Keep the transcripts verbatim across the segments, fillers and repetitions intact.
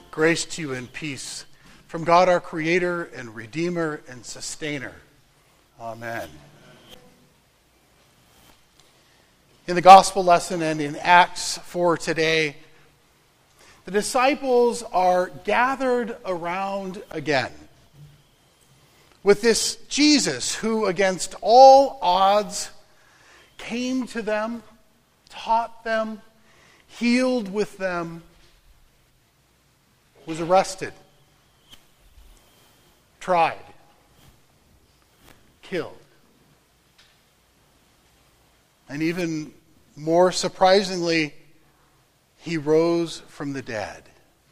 Grace to you and peace from God our Creator and Redeemer and Sustainer. Amen. In the gospel lesson and in Acts for today, the disciples are gathered around again with this Jesus who, against all odds, came to them, taught them, healed with them, was arrested, tried, killed. And even more surprisingly, he rose from the dead.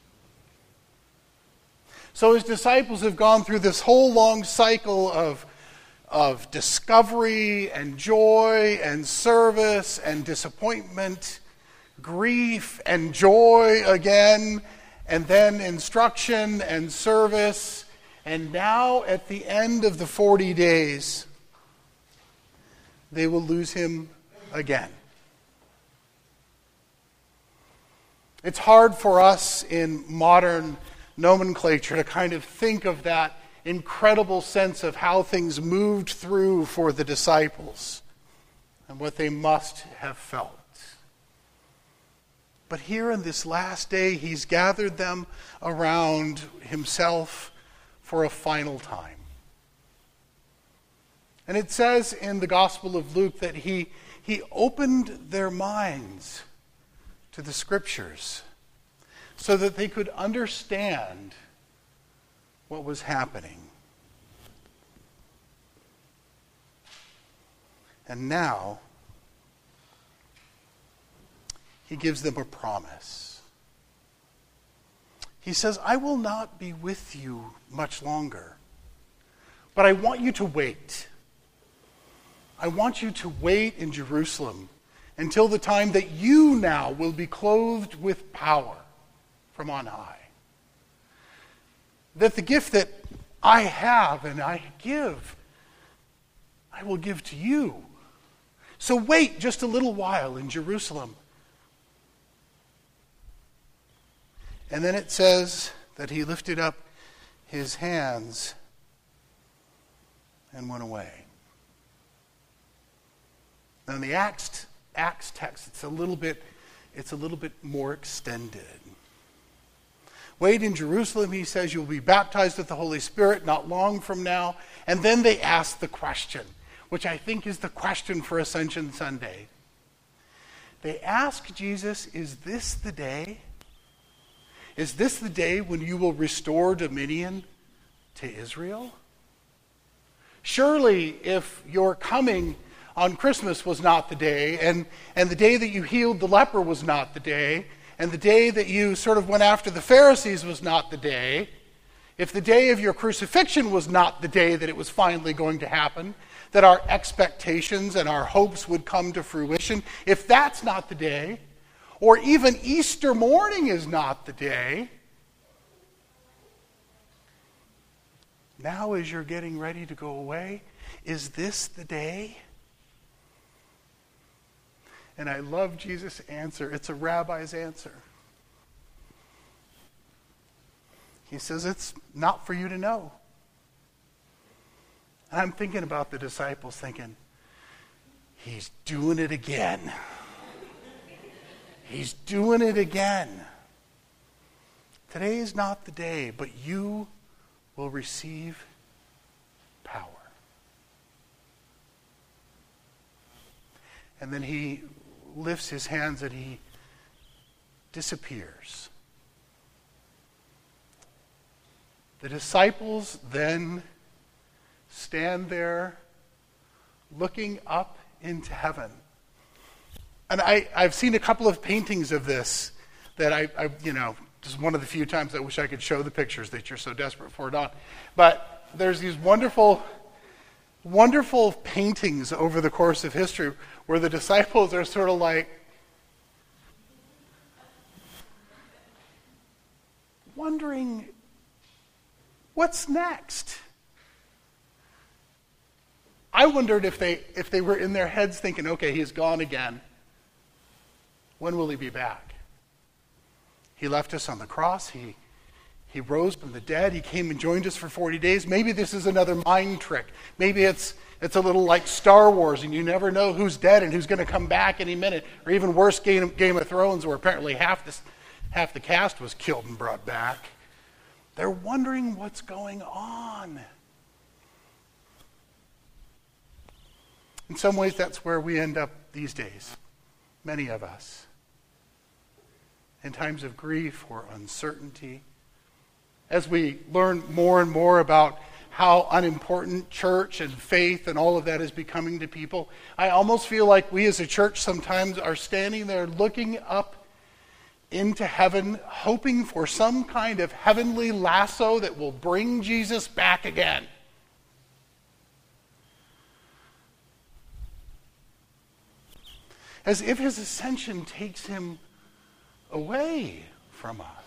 So his disciples have gone through this whole long cycle of, of discovery and joy and service and disappointment, grief and joy again, and then instruction and service. And now at the end of the forty days, they will lose him again. It's hard for us in modern nomenclature to kind of think of that incredible sense of how things moved through for the disciples and what they must have felt. But here in this last day, he's gathered them around himself for a final time. And it says in the Gospel of Luke that he, he opened their minds to the Scriptures so that they could understand what was happening. And now, he gives them a promise. He says, I will not be with you much longer, but I want you to wait. I want you to wait in Jerusalem until the time that you now will be clothed with power from on high. That the gift that I have and I give, I will give to you. So wait just a little while in Jerusalem. And then it says that he lifted up his hands and went away. Now in the Acts, Acts text, it's a little bit, it's a little bit more extended. Wait in Jerusalem, he says, you'll be baptized with the Holy Spirit not long from now. And then they ask the question, which I think is the question for Ascension Sunday. They ask Jesus, is this the day? Is this the day when you will restore dominion to Israel? Surely if your coming on Christmas was not the day, and, and the day that you healed the leper was not the day, and the day that you sort of went after the Pharisees was not the day, if the day of your crucifixion was not the day that it was finally going to happen, that our expectations and our hopes would come to fruition, if that's not the day, or even Easter morning is not the day, now as you're getting ready to go away, is this the day? And I love Jesus' answer. It's a rabbi's answer. He says, it's not for you to know. And I'm thinking about the disciples thinking, he's doing it again. He's doing it again. Today is not the day, but you will receive power. And then he lifts his hands and he disappears. The disciples then stand there looking up into heaven. And I, I've seen a couple of paintings of this that I, I, you know, just one of the few times I wish I could show the pictures that you're so desperate for, Don. But there's these wonderful, wonderful paintings over the course of history where the disciples are sort of like, wondering, what's next? I wondered if they if they were in their heads thinking, okay, he's gone again. When will he be back? He left us on the cross. He He rose from the dead. He came and joined us for forty days. Maybe this is another mind trick. Maybe it's it's a little like Star Wars, and you never know who's dead and who's going to come back any minute. Or even worse, Game, Game of Thrones, where apparently half this, half the cast was killed and brought back. They're wondering what's going on. In some ways, that's where we end up these days, many of us. In times of grief or uncertainty, as we learn more and more about how unimportant church and faith and all of that is becoming to people, I almost feel like we as a church sometimes are standing there looking up into heaven, hoping for some kind of heavenly lasso that will bring Jesus back again. As if his ascension takes him away from us.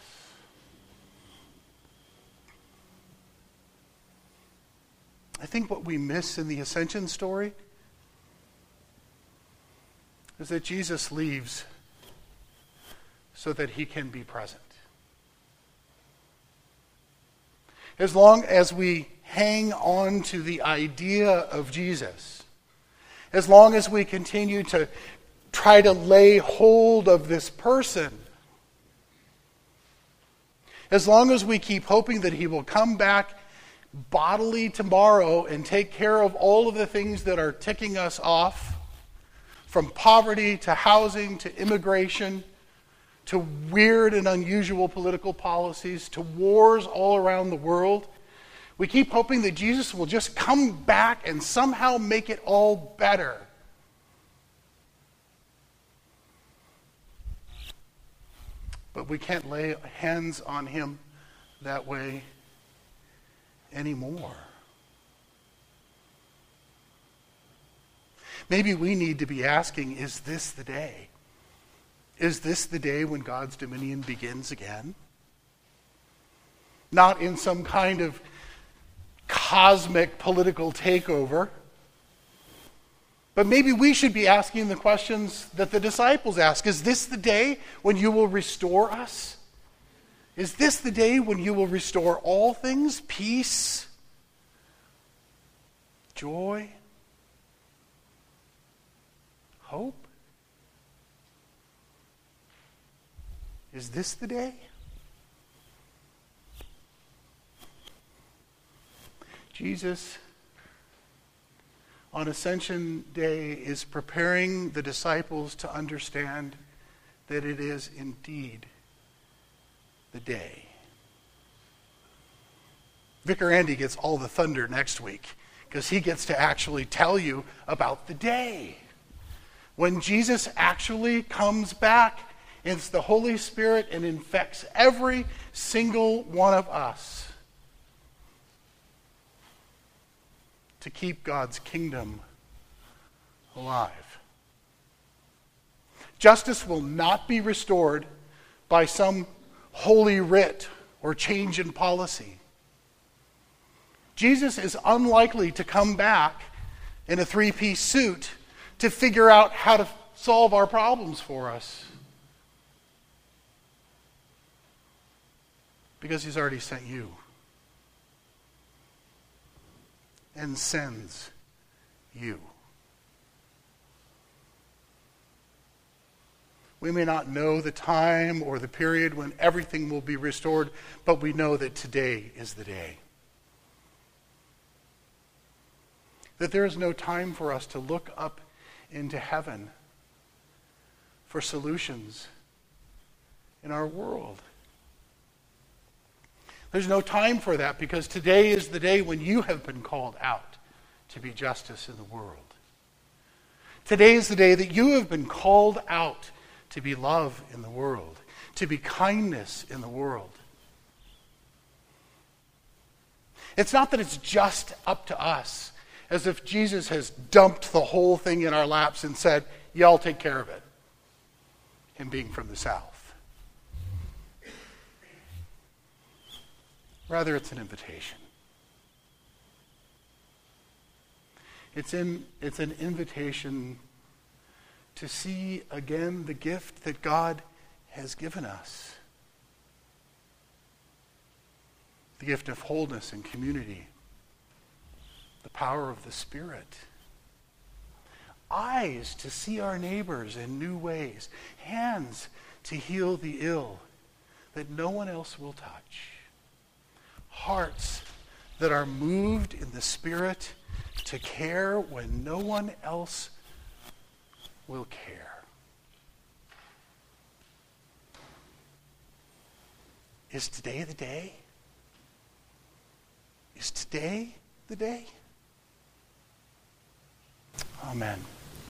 I think what we miss in the ascension story is that Jesus leaves so that he can be present. As long as we hang on to the idea of Jesus, as long as we continue to try to lay hold of this person, as long as we keep hoping that he will come back bodily tomorrow and take care of all of the things that are ticking us off, from poverty to housing to immigration to weird and unusual political policies to wars all around the world, we keep hoping that Jesus will just come back and somehow make it all better. But we can't lay hands on him that way anymore. Maybe we need to be asking, is this the day? Is this the day when God's dominion begins again? Not in some kind of cosmic political takeover, but maybe we should be asking the questions that the disciples ask. Is this the day when you will restore us? Is this the day when you will restore all things? Peace? Joy? Hope? Is this the day? Jesus, on Ascension Day, is preparing the disciples to understand that it is indeed the day. Vicar Andy gets all the thunder next week because he gets to actually tell you about the day when Jesus actually comes back, and it's the Holy Spirit and infects every single one of us to keep God's kingdom alive. Justice will not be restored by some holy writ or change in policy. Jesus is unlikely to come back in a three-piece suit to figure out how to solve our problems for us, because he's already sent you and sends you. We may not know the time or the period when everything will be restored, but we know that today is the day. That there is no time for us to look up into heaven for solutions in our world. There's no time for that, because today is the day when you have been called out to be justice in the world. Today is the day that you have been called out to be love in the world, to be kindness in the world. It's not that it's just up to us, as if Jesus has dumped the whole thing in our laps and said, y'all take care of it, him being from the South. Rather, it's an invitation. It's in, it's an invitation to see again the gift that God has given us. the gift of wholeness and community, the power of the Spirit. Eyes to see our neighbors in new ways. Hands to heal the ill that no one else will touch. Hearts that are moved in the Spirit to care when no one else will care. Is today the day? Is today the day? Amen.